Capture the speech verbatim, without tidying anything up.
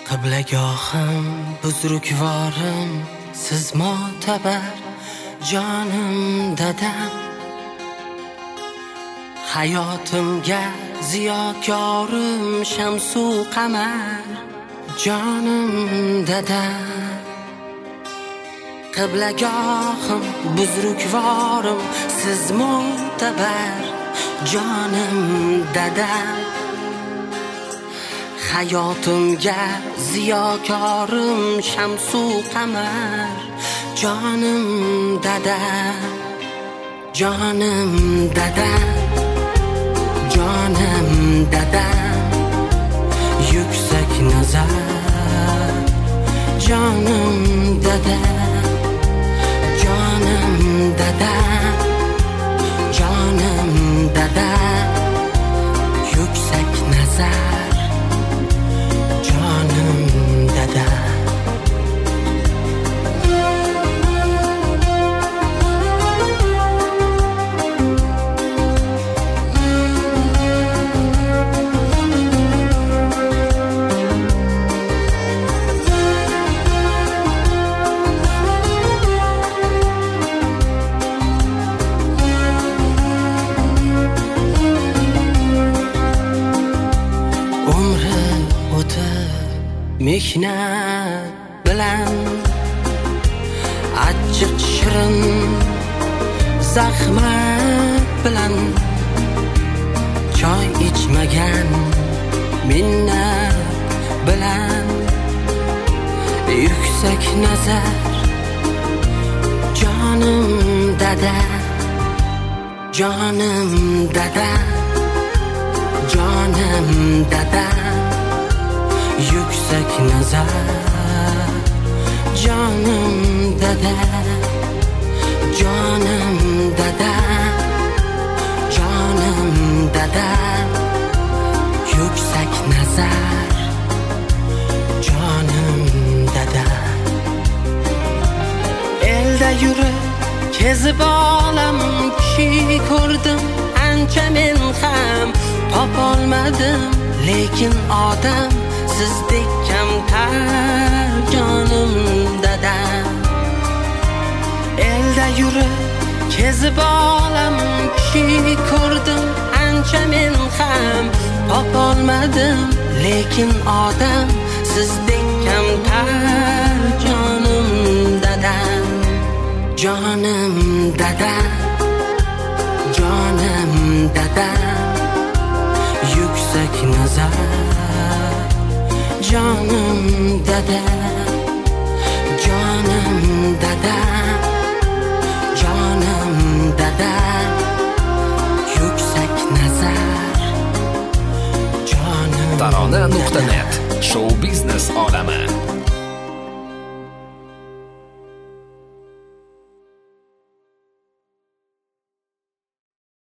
Qiblagohim buzrukvorim siz motabar jonim dadam, hayotimga ziyokorim shamsu qamar jonim dadam. Qiblagohim buzrukvorim siz motabar jonim dadam, hayotimga ziyokorim shamsu qamar jonim dadam, jonim dadam, jonim dadam, yuksak nazar jonim dadam, jonim dadam, jonim dadam, yuksak nazar jonim dadam. Mehnat bilan achchiq shirin zahmat bilan choy ichmagan minnat bilan yuksak nazar jonim dada, jonim dada, jonim dada, yuksak nazar jonim dada, jonim dada, jonim dada, yuksak nazar jonim dada. Elda yurib kezib olam kishi ko'rdim, ancha men ham topolmadim, lekin odam sizdek kamtar jonim dadam. Elda yurib kezib olam kishi ko'rdim, ancha men ham topolmadim, lekin odam sizdek kamtar jonim dadam, jonim dadam, jonim dadam, yuksak nazar jonim dada, jonim dada, jonim dada, yuksak nazar jonim. Tarona nuqta net shou biznes olami.